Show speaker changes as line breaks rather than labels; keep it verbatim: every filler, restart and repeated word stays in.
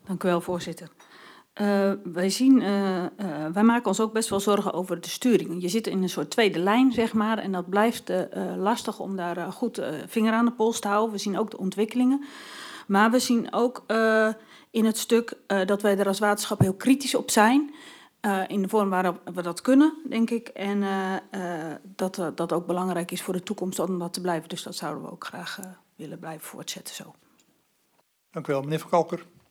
Dank u wel, voorzitter. Uh, wij, zien, uh, uh, wij maken ons ook best wel zorgen over de sturing. Je zit in een soort tweede lijn, zeg maar, en dat blijft uh, lastig om daar uh, goed uh, vinger aan de pols te houden. We zien ook de ontwikkelingen. Maar we zien ook uh, in het stuk uh, dat wij er als waterschap heel kritisch op zijn. Uh, in de vorm waarop we dat kunnen, denk ik. En uh, uh, dat uh, dat ook belangrijk is voor de toekomst om dat te blijven. Dus dat zouden we ook graag uh, willen blijven voortzetten zo.
Dank u wel. Meneer Van Kalker.